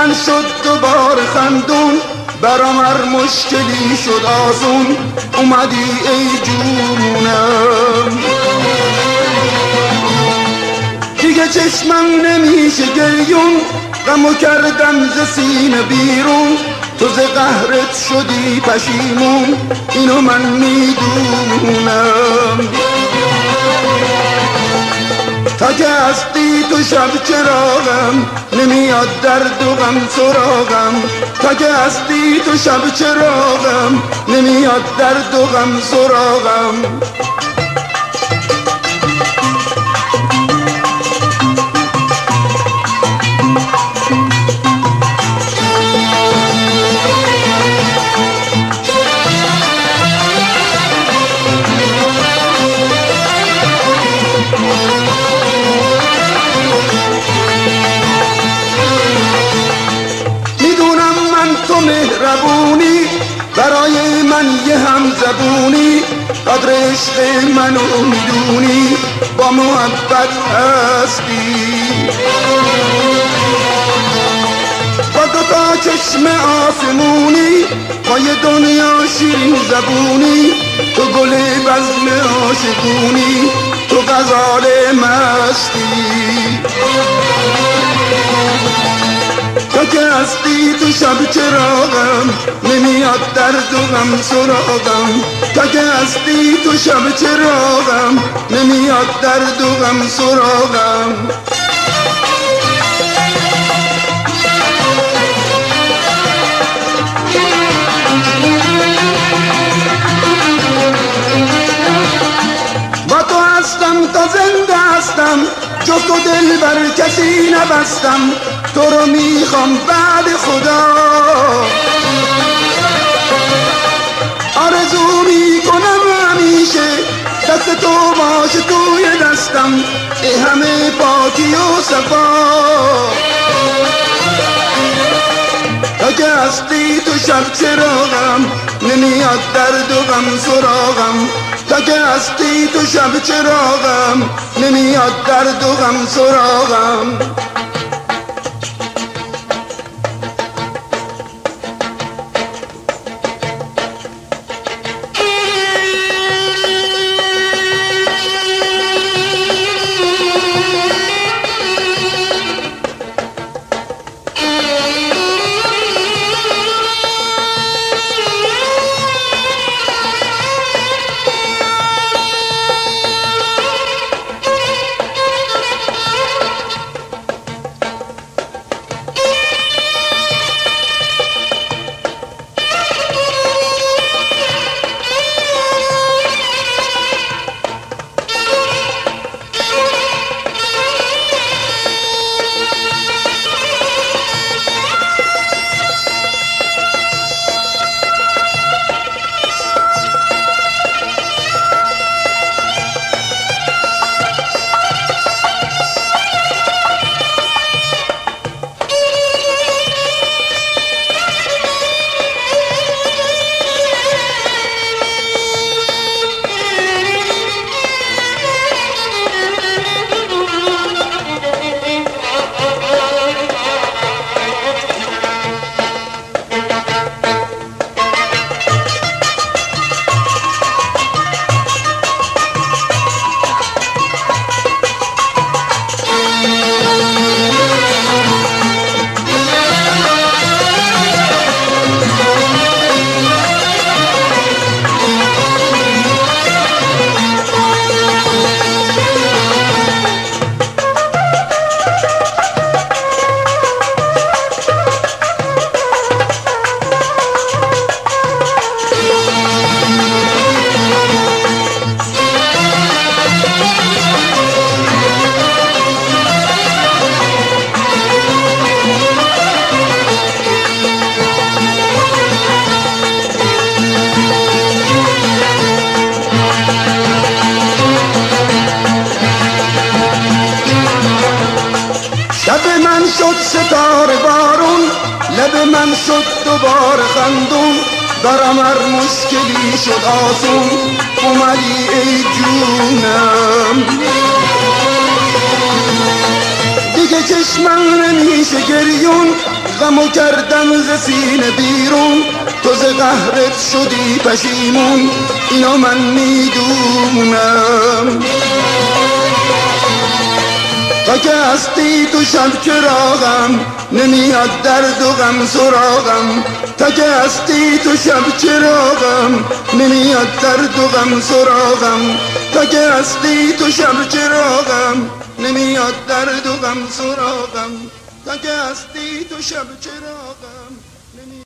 من شد دوباره خندون، برام هر مشکلی شد آسون. اومدی ای جونم، دیگه چشمم نمیشه گریون، غمو کردم ز سینه بیرون. تو ز قهرت شدی پشیمون، اینو من میدونم. تا که هستی تو شب چراغم، نمیاد درد و غم سراغم. تا که هستی تو شب چراغم، نمیاد درد و غم سراغم. تو مهربونی برای من یه هم زبونی، قدر عشق منو میدونی، با محبت هستی. با دوتا چشم آسمونی، با یه دنیا شیرین زبونی، تو گل بزم عاشقونی، تو غزال مستی. تا که هستی تو شب چراغم، نمیاد درد و غم سراغم. تا که هستی تو شب چراغم، نمیاد درد و غم سراغم. با تو هستم تا زنده هستم، جز تو دل بر کسی نبستم. تو رو میخوام بعد خدا، آرزو میکنم همیشه دست تو باشه توی دستم، ای همه پاکی و صفا. تا که هستی تو شب چراغم، نمیاد درد و غم سراغم. تا که هستی تو شب چراغم، نمیاد درد و غم سراغم. شد ستاره بارون، لب من شد دوباره خندون، برام هر مشکلی شد آسون. اومدی ای جونم، دیگه چشمم نمیشه گریون، غمو کردم ز سینه بیرون، تو ز قهرت شدی پشیمون، اینو من میدونم. تا که هستی تو شب چراغم، نمیاد درد و غم سراغم. تا که هستی تو شب چراغم، نمیاد درد و غم سراغم. تا که هستی تو شب چراغم، نمیاد درد و غم سراغم. تا که هستی تو شب چراغم.